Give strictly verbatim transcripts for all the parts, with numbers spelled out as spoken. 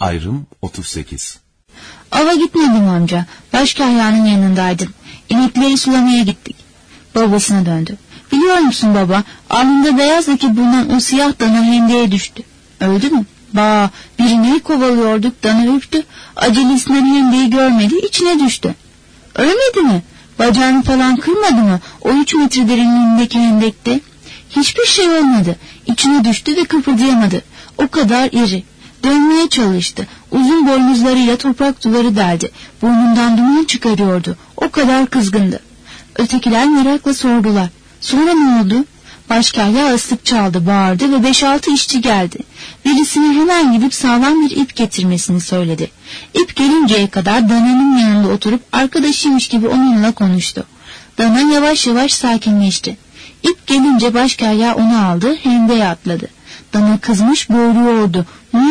Ayrım otuz sekiz. Ava gitmedim amca. Başkahya'nın yanındaydım. İnekleri sulamaya gittik. Babasına döndü. Biliyor musun baba, alnında beyaz leke bulunan o siyah dana hendeye düştü. Öldü mü? Ba, birini kovalıyorduk, dana ürktü. Acelesinden hendeyi görmedi, içine düştü. Ölmedi mi? Bacağını falan kırmadı mı? O üç metre derinliğindeki hendekte. Hiçbir şey olmadı. İçine düştü ve kıpırdayamadı. O kadar iri. Dönmeye çalıştı. Uzun boynuzlarıyla toprak duvarı deldi. Burnundan duman çıkarıyordu. O kadar kızgındı. Ötekiler merakla sordular. Sonra ne oldu? Başkahya ıslık çaldı, bağırdı ve beş altı işçi geldi. Birisine hemen gidip sağlam bir ip getirmesini söyledi. İp gelinceye kadar dananın yanında oturup arkadaşıymış gibi onunla konuştu. Dana yavaş yavaş sakinleşti. İp gelince başkahya onu aldı, hendeye atladı. Dana kızmış, boğuluyordu.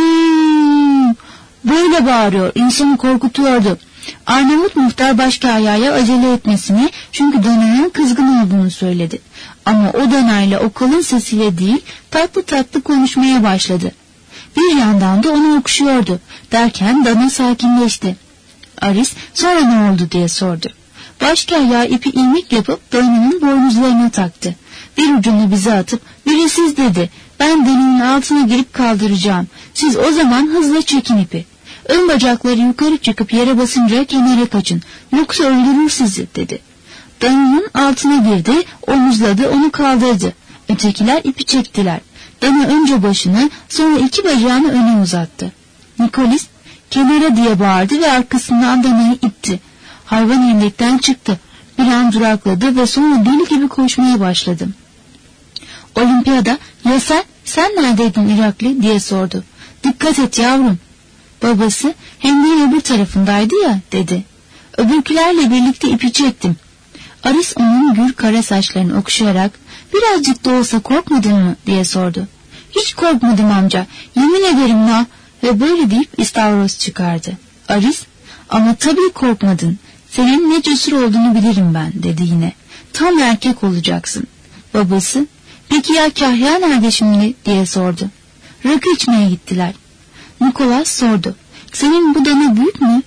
Hmm, böyle bağırıyor, insanı korkutuyordu. Arnavut muhtar başkahyaya acele etmesini, çünkü dananın kızgın olduğunu söyledi. Ama o danayla o kalın sesiyle değil, tatlı tatlı konuşmaya başladı. Bir yandan da onu okşuyordu. Derken dana sakinleşti. Aris sonra ne oldu diye sordu. Başkahya ipi ilmek yapıp dananın boynuzlarına taktı. Bir ucunu bize atıp biri siz dedi. Ben dananın altına girip kaldıracağım. Siz o zaman hızla çekin ipi. Ön bacakları yukarı çıkıp yere basınca kenara kaçın. Yoksa öldürür sizi dedi. Dananın altına girdi, omuzladı, onu kaldırdı. Ötekiler ipi çektiler. Dana önce başını, sonra iki bacağını öne uzattı. Nikolis kenara diye bağırdı ve arkasından danayı itti. Hayvan hendekten çıktı. Bir an durakladı ve sonra deli gibi koşmaya başladı. Olimpiyada, ya sen, sen neredeydin Irakli diye sordu. Dikkat et yavrum. Babası, hendeğin öbür tarafındaydı ya dedi. Öbürkülerle birlikte ipi çektim. Aris onun gür kara saçlarını okşayarak, birazcık da olsa korkmadın mı diye sordu. Hiç korkmadım amca, yemin ederim na, ve böyle deyip istavroz çıkardı. Aris, ama tabii korkmadın, senin ne cesur olduğunu bilirim ben dedi yine. Tam erkek olacaksın. Babası, peki ya Kahya nerede şimdi diye sordu. Rakı içmeye gittiler. Nikolas sordu. Senin bu dana büyük mü?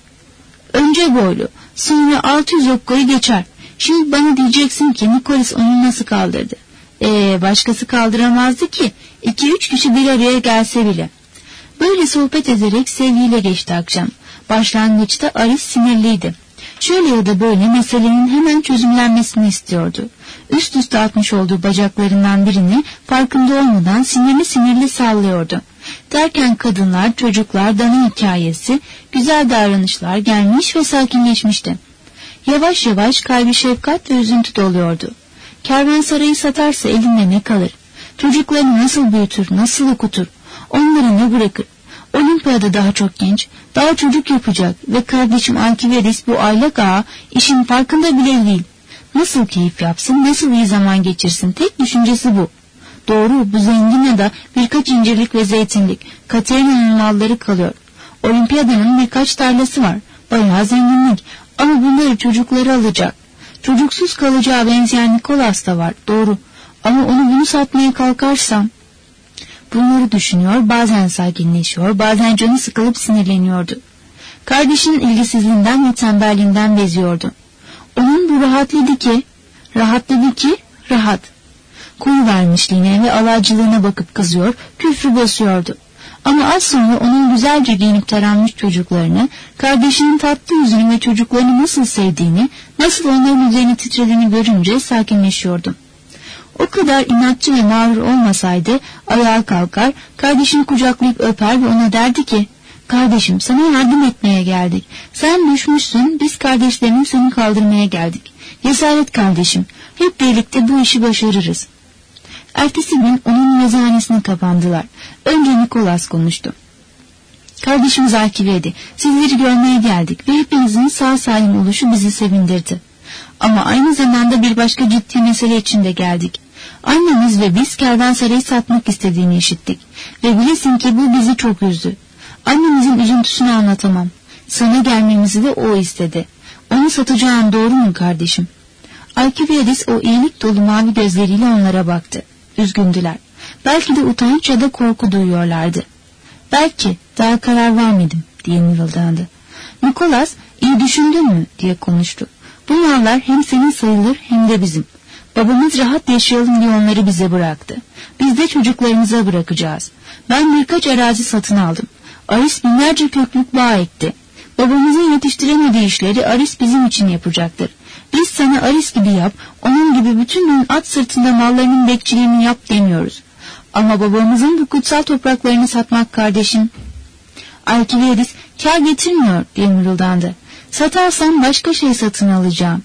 Önce boylu, sonra altı yüz okkayı geçer. Şimdi bana diyeceksin ki Nikolas onu nasıl kaldırdı? Ee, başkası kaldıramazdı ki. İki üç kişi bir araya gelse bile. Böyle sohbet ederek sevgiyle geçti akşam. Başlangıçta Aris sinirliydi. Şöyle ya da böyle meselenin hemen çözümlenmesini istiyordu. Üst üste atmış olduğu bacaklarından birini farkında olmadan sinirli sinirli sallıyordu. Derken kadınlar, çocuklar, dana hikayesi, güzel davranışlar gelmiş ve sakinleşmişti. Yavaş yavaş kalbi şefkat ve üzüntü doluyordu. Kervansarayı satarsa elinde ne kalır? Çocuklarını nasıl büyütür, nasıl okutur? Onları ne bırakır? Olimpiyada daha çok genç, daha çocuk yapacak ve kardeşim Alkiviadis bu aylak ağa işin farkında bile değil. Nasıl keyif yapsın, nasıl iyi zaman geçirsin, tek düşüncesi bu. Doğru, bu zengine de birkaç incirlik ve zeytinlik, Katerina'nın malları kalıyor. Olimpiyada'nın birkaç tarlası var, bayağı zenginlik, ama bunları çocukları alacak. Çocuksuz kalacağı benzeyen Nikolas da var, doğru, ama onu bunu satmaya kalkarsam... Bunları düşünüyor, bazen sakinleşiyor, bazen canı sıkılıp sinirleniyordu. Kardeşinin ilgisizliğinden ve tembelliğinden beziyordu. Onun bu rahatladı ki, rahatladı ki, rahat. Koyu vermişliğine ve alaycılığına bakıp kızıyor, küfrü basıyordu. Ama az sonra onun güzelce giyinip taranmış çocuklarını, kardeşinin tatlı yüzünü ve çocuklarını nasıl sevdiğini, nasıl onların üzerine titrediğini görünce sakinleşiyordu. O kadar inatçı ve mağrur olmasaydı ayağa kalkar, kardeşini kucaklayıp öper ve ona derdi ki, kardeşim sana yardım etmeye geldik. Sen düşmüşsün, biz kardeşlerin seni kaldırmaya geldik. Cesaret kardeşim, hep birlikte bu işi başarırız. Ertesi gün onun mezhanesine kapandılar. Önce Nikolas konuştu. Kardeşimiz Alkiviadi, sizleri görmeye geldik ve hepinizin sağ salim oluşu bizi sevindirdi. Ama aynı zamanda bir başka ciddi mesele için de geldik. Annemiz ve biz kervansarayı satmak istediğini işittik. Ve bilesin ki bu bizi çok üzdü. Annemizin üzüntüsünü anlatamam. Sana gelmemizi de o istedi. Onu satacağın doğru mu kardeşim? Alkiviadis o iyilik dolu mavi gözleriyle onlara baktı. Üzgündüler. Belki de utanç ya da korku duyuyorlardı. Belki Daha karar vermedim diye mırıldandı. Nikolas, iyi düşündün mü diye konuştu. Bu mallar hem senin sayılır hem de bizim. Babamız rahat yaşayalım diye onları bize bıraktı. Biz de çocuklarımıza bırakacağız. Ben birkaç arazi satın aldım. Aris binlerce köklük bağ ekti. Babamızın yetiştiremediği işleri Aris bizim için yapacaktır. Biz sana Aris gibi yap, onun gibi bütün gün at sırtında mallarının bekçiliğini yap demiyoruz. Ama babamızın bu kutsal topraklarını satmak kardeşim. Alkiviadis kâr getirmiyor diye mırıldandı. Satarsam başka şey satın alacağım.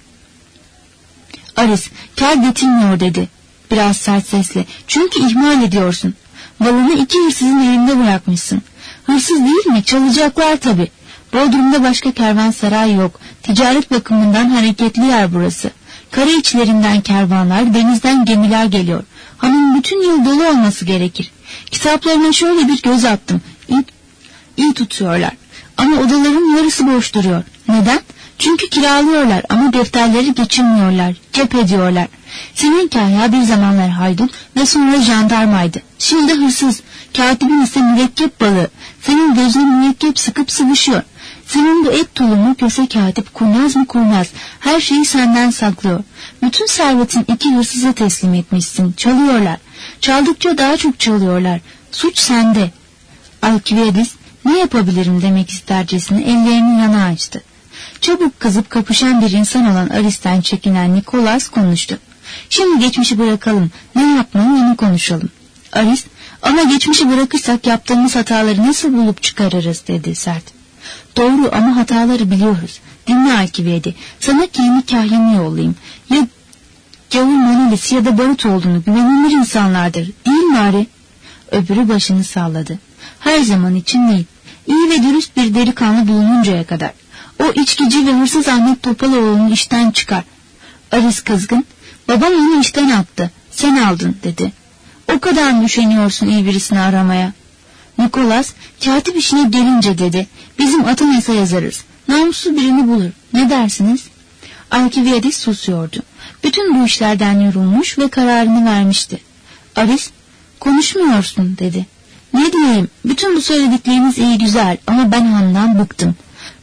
Aris kâr getirmiyor dedi biraz sert sesle. Çünkü ihmal ediyorsun. Malını iki hırsızın elinde bırakmışsın. Hırsız değil mi? Çalacaklar tabii. Bodrum'da başka kervansaray yok. Ticaret bakımından hareketli yer burası. Kara içlerinden kervanlar, denizden gemiler geliyor. Hanın bütün yıl dolu olması gerekir. Kitaplarına şöyle bir göz attım. İyi, iyi tutuyorlar. Ama odaların yarısı boş duruyor. Neden? Çünkü kiralıyorlar ama defterleri geçirmiyorlar. Cep ediyorlar. Senin Kahya bir zamanlar haydut ve sonra jandarmaydı. Şimdi hırsız. Katibin ise mürekkep balığı. Senin gözüne mürekkep sıkıp sıvışıyor. Senin bu et tulumu köse katip kurnaz mı kurnaz. Her şeyi senden saklıyor. Bütün servetin iki hırsıza teslim etmişsin. Çalıyorlar. Çaldıkça daha çok çalıyorlar. Suç sende. Alkiviadis ne yapabilirim demek istercesine ellerini yana açtı. Çabuk kızıp kapışan bir insan olan Aris'ten çekinen Nikolas konuştu. Şimdi geçmişi bırakalım. Ne yapmayı onu konuşalım. Aris, ama geçmişi bırakırsak yaptığımız hataları nasıl bulup çıkarırız dedi sert. Doğru ama hataları biliyoruz. Dinle Alkiviadi. Sana kendi kahyamı yollayayım. Ya Gavur Manolis ya da Barut olduğunu güvenilir insanlardır. Değil mi Ari? Öbürü başını salladı. Her zaman için değil. İyi ve dürüst bir delikanlı bulununcaya kadar. O içkici ve hırsız Ahmet Topaloğlu'nu işten çıkar. Aris kızgın. Babam onu işten attı. Sen aldın dedi. O kadar mı üşeniyorsun iyi birisini aramaya? Nikolas, katip işine gelince dedi. Bizim Atanas'a yazarız. Namussuz birini bulur. Ne dersiniz? Alkiviadis susuyordu. Bütün bu işlerden yorulmuş ve kararını vermişti. Aris, konuşmuyorsun dedi. Ne diyeyim? Bütün bu söyledikleriniz iyi güzel ama ben Han'dan bıktım.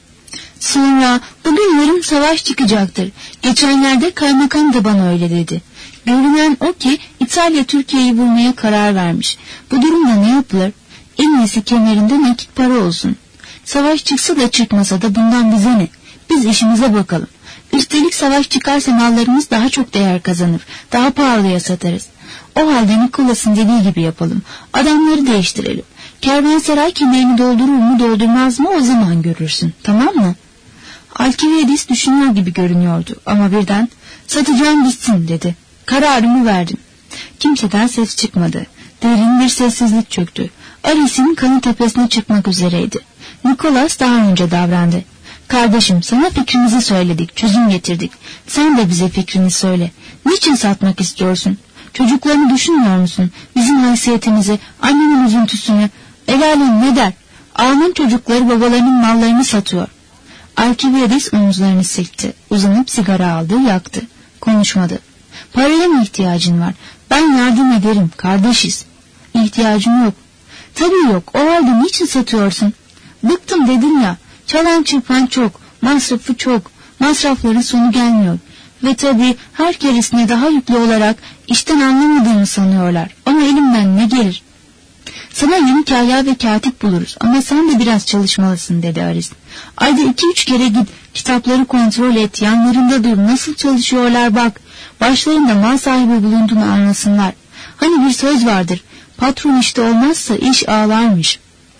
Sonra bugün yarın savaş çıkacaktır. Geçenlerde kaymakam da bana öyle dedi. Görünen o ki İtalya Türkiye'yi vurmaya karar vermiş. Bu durumda ne yapılır? En iyisi kemerinde nakit para olsun. Savaş çıksa da çıkmasa da bundan bize ne? Biz işimize bakalım. Üstelik savaş çıkarsa mallarımız daha çok değer kazanır. Daha pahalıya satarız. O halde Nikolas'ın dediği gibi yapalım. Adamları değiştirelim. Kervansaray kemerini doldurur mu doldurmaz mı o zaman görürsün. Tamam mı? Alkiviadis düşünüyor gibi görünüyordu ama birden satacağım gitsin dedi. Kararımı verdim. Kimseden ses çıkmadı. Derin bir sessizlik çöktü. Aris'in kanı tepesine çıkmak üzereydi. Nikolas daha önce davrandı. Kardeşim sana fikrimizi söyledik, çözüm getirdik. Sen de bize fikrini söyle. Niçin satmak istiyorsun? Çocuklarını düşünmüyor musun? Bizim haysiyetimizi, annenin üzüntüsünü. El alem ne der? Ağanın çocukları babalarının mallarını satıyor. Alkiviadis omuzlarını silkti. Uzanıp sigara aldı, yaktı. Konuşmadı. Paraya mı ihtiyacın var? Ben yardım ederim, kardeşiz. İhtiyacım yok. Tabii yok, o halde niçin satıyorsun? Bıktım dedim ya. Çalan çırpan çok, masrafı çok. Masrafların sonu gelmiyor. Ve tabii her keresine daha yüklü olarak işten anlamadığımı sanıyorlar. Ama elimden ne gelir? Sana yeni kahya ve katip buluruz ama sen de biraz çalışmalısın dedi Aris. Ayda iki üç kere git, kitapları kontrol et, yanlarında dur, nasıl çalışıyorlar bak. Başlarında mal sahibi bulunduğunu anlasınlar. Hani bir söz vardır, patron işte olmazsa iş ağlarmış.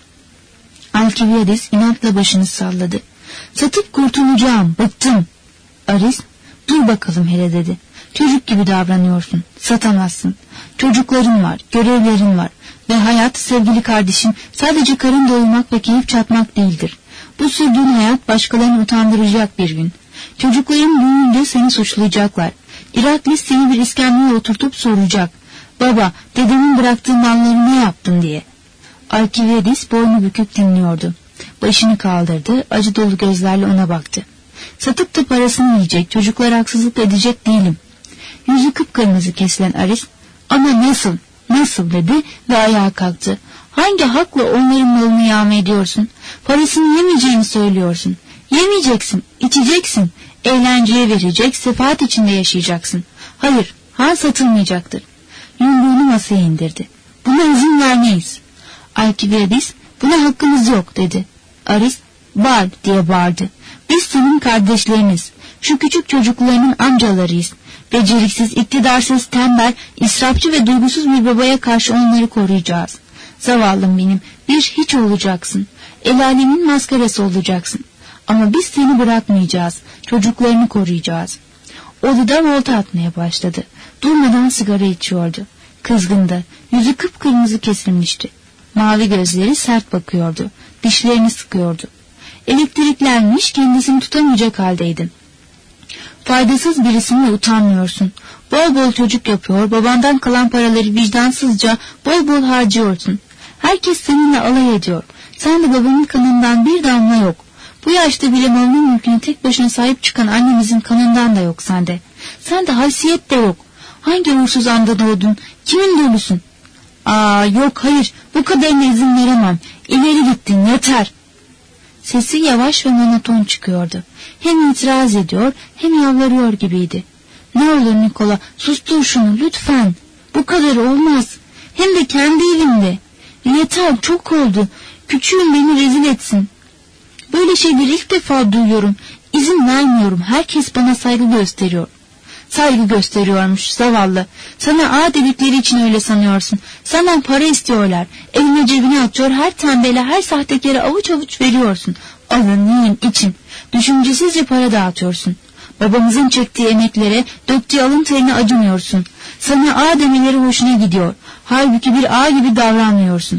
Alkiviadis inatla başını salladı. Satıp kurtulacağım, bıktım. Aris, dur bakalım hele dedi. Çocuk gibi davranıyorsun, satamazsın. Çocukların var, görevlerin var. Ve hayat sevgili kardeşim sadece karın doyurmak ve keyif çatmak değildir. Bu sürdüğün hayat başkalarını utandıracak bir gün. Çocukların büyüyünce seni suçlayacaklar. İraklis seni bir iskemleye oturtup soracak. Baba, dedemin bıraktığı malları ne yaptın diye. Alkiviadis boynu bükük dinliyordu. Başını kaldırdı, acı dolu gözlerle ona baktı. Satıp da parasını yiyecek, çocuklara haksızlık edecek değilim. Yüzü kıpkırmızı kesilen Aris, ama nasıl, Nasıl dedi ve ayağa kalktı. Hangi hakla onların malını yağma ediyorsun? Parasını yemeyeceğini söylüyorsun. Yemeyeceksin, içeceksin. Eğlenceye verecek, sefahat içinde yaşayacaksın. Hayır, han satılmayacaktır. Yumruğunu masaya indirdi. Buna izin vermeyiz. Alkibiadis, buna hakkımız yok dedi. Aris, bağır diye bağırdı. Biz senin kardeşleriniz. Şu küçük çocuklarının amcalarıyız. Beceriksiz, iktidarsız, tembel, israfçı ve duygusuz bir babaya karşı onları koruyacağız. Zavallım benim, bir hiç olacaksın. El alemin maskarası olacaksın. Ama biz seni bırakmayacağız. Çocuklarını koruyacağız. Odada volta atmaya başladı. Durmadan sigara içiyordu. Kızgındı. Yüzü kıpkırmızı kesilmişti. Mavi gözleri sert bakıyordu. Dişlerini sıkıyordu. Elektriklenmiş, kendisini tutamayacak haldeydi. Faydasız birisin ve utanmıyorsun. Bol bol çocuk yapıyor, babandan kalan paraları vicdansızca bol bol harcıyorsun. Herkes seninle alay ediyor. Sen de babanın kanından bir damla yok. Bu yaşta bile malının mülküne tek başına sahip çıkan annemizin kanından da yok sende. Sende haysiyet de yok. Hangi uğursuz anda doğdun? Kimin dolusun? Aa yok hayır, bu kadarına izin veremem. İleri gittin, yeter. Sesi yavaş ve monoton çıkıyordu. Hem itiraz ediyor hem yalvarıyor gibiydi. Ne olur Nikola, sustur şunu lütfen. Bu kadar olmaz. Hem de kendi evimde. Yeter, çok oldu. Küçüğüm beni rezil etsin. Böyle şeyleri ilk defa duyuyorum. İzin vermiyorum. Herkes bana saygı gösteriyor. Saygı gösteriyormuş zavallı. Sana ağa dedikleri için öyle sanıyorsun. Senden para istiyorlar. Eline cebine atıyor, her tembele, her sahtekara avuç avuç veriyorsun. Alın, yiyin, için. Düşüncesizce para dağıtıyorsun. Babamızın çektiği emeklere, döktüğü alın terine acımıyorsun. Sana ağa demeleri hoşuna gidiyor. Halbuki bir ağa gibi davranmıyorsun.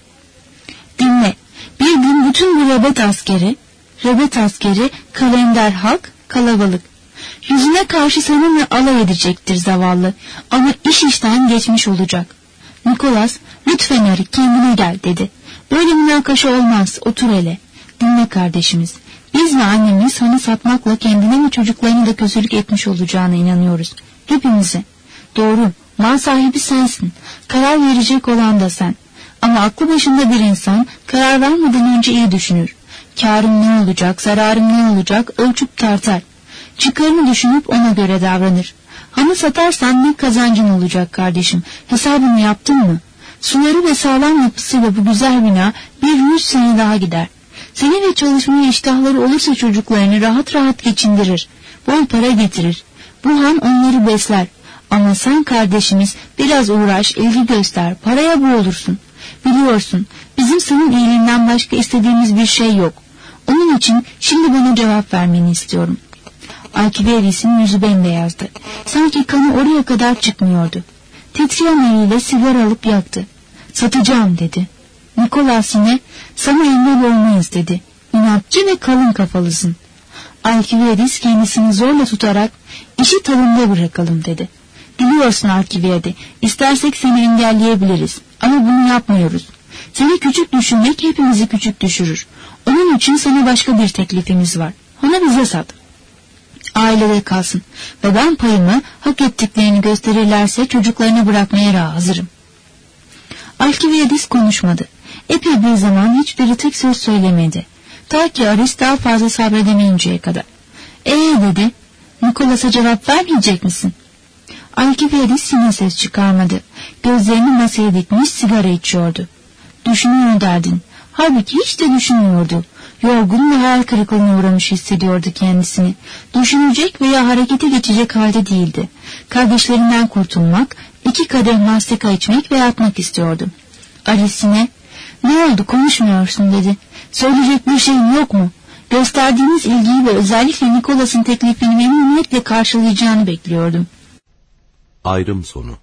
Dinle. Bir gün bütün bu rebet askeri, rebet askeri, kalender halk, kalabalık. Yüzüne karşı seninle alay edecektir zavallı. Ama iş işten geçmiş olacak. Nikolas, lütfen Ari, kendine gel dedi. Böyle münakaşa olmaz, otur hele. Dinle kardeşimiz. Biz ve annemiz hanı satmakla kendine ve çocuklarını da kötülük etmiş olacağına inanıyoruz. Hepimize. Doğru, mal sahibi sensin. Karar verecek olan da sen. Ama aklı başında bir insan karar vermeden önce iyi düşünür. Kârım ne olacak, zararım ne olacak ölçüp tartar. Çıkarını düşünüp ona göre davranır. Hanı satarsan ne kazancın olacak kardeşim? Hesabını yaptın mı? Suları ve sağlam yapısıyla bu güzel bina bir yüz sene daha gider. Seni ve çalışmaya iştahları olursa çocuklarını rahat rahat geçindirir. Bol para getirir. Bu han onları besler. Ama sen kardeşimiz biraz uğraş, ilgi göster, paraya boğulursun. Biliyorsun, bizim senin iyiliğinden başka istediğimiz bir şey yok. Onun için şimdi bana cevap vermeni istiyorum. Alkibiadis'in yüzü bembeyazdı. Sanki kanı oraya kadar çıkmıyordu. Titreyen eliyle sigara alıp yaktı. Satacağım dedi. Nikolas yine sana engel olmayız dedi. İnatçı ve kalın kafalısın. Alkibiadis kendisini zorla tutarak işi tadında bırakalım dedi. Biliyorsun Alkibiadi, istersek seni engelleyebiliriz ama bunu yapmıyoruz. Seni küçük düşünmek hepimizi küçük düşürür. Onun için sana başka bir teklifimiz var. Ona bize sat. Ailede kalsın ve ben payımı hak ettiklerini gösterirlerse çocuklarını bırakmaya hazırım. Alkibiadis konuşmadı. Epey bir zaman hiçbiri tek söz söylemedi. Ta ki Aris daha fazla sabredemeyinceye kadar. Ee dedi, Nikolas'a cevap vermeyecek misin? Alkibiadis yine ses çıkarmadı. Gözlerini masaya dikmiş sigara içiyordu. Düşünüyor derdin. Halbuki hiç de düşünmüyordu. Yorgun ve hayal kırıklığına uğramış hissediyordu kendisini. Düşünecek veya harekete geçecek halde değildi. Kardeşlerinden kurtulmak, iki kadeh mastika içmek ve yatmak istiyordu. Aris'ine, ne oldu konuşmuyorsun dedi. Söyleyecek bir şeyin yok mu? Gösterdiğiniz ilgiyi ve özellikle Nikolas'ın teklifini memnuniyetle karşılayacağını bekliyordum. Ayrım sonu.